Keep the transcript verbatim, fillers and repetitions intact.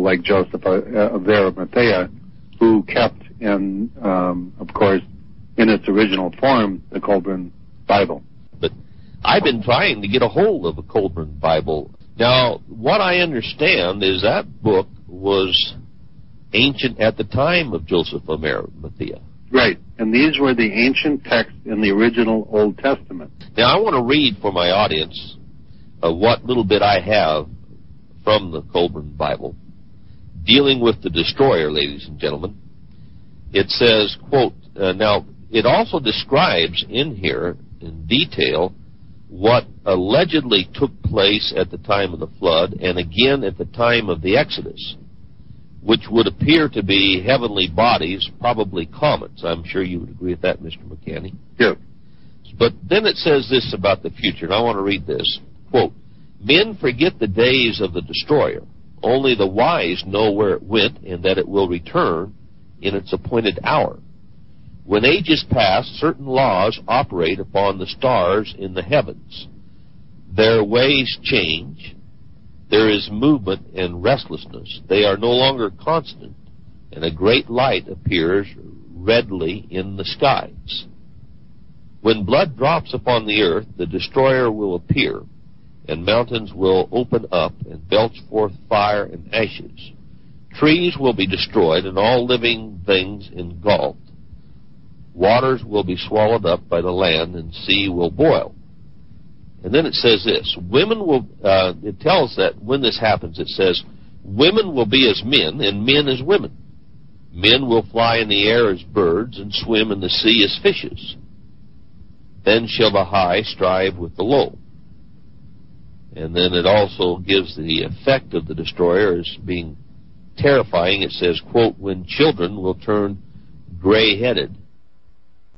like Joseph of Arimathea, who kept in, um, of course, in its original form, the Colburn Bible. But I've been trying to get a hold of a Colburn Bible. Now, what I understand is that book was ancient at the time of Joseph of Arimathea. Right, and these were the ancient texts in the original Old Testament. Now, I want to read for my audience uh, what little bit I have from the Colburn Bible, dealing with the destroyer, ladies and gentlemen. It says, quote, uh, now, it also describes in here, in detail, what allegedly took place at the time of the flood, and again at the time of the Exodus, which would appear to be heavenly bodies, probably comets. I'm sure you would agree with that, Mister McCanny. Yeah. But then it says this about the future, and I want to read this. Quote, men forget the days of the destroyer. Only the wise know where it went and that it will return in its appointed hour. When ages pass, certain laws operate upon the stars in the heavens. Their ways change. There is movement and restlessness. They are no longer constant, and a great light appears redly in the skies. When blood drops upon the earth, the destroyer will appear, and mountains will open up and belch forth fire and ashes. Trees will be destroyed, and all living things engulfed. Waters will be swallowed up by the land, and sea will boil. And then it says this, women will, uh, it tells that when this happens, it says, women will be as men, and men as women. Men will fly in the air as birds, and swim in the sea as fishes. Then shall the high strive with the low. And then it also gives the effect of the destroyer as being terrifying. It says, quote, when children will turn gray-headed,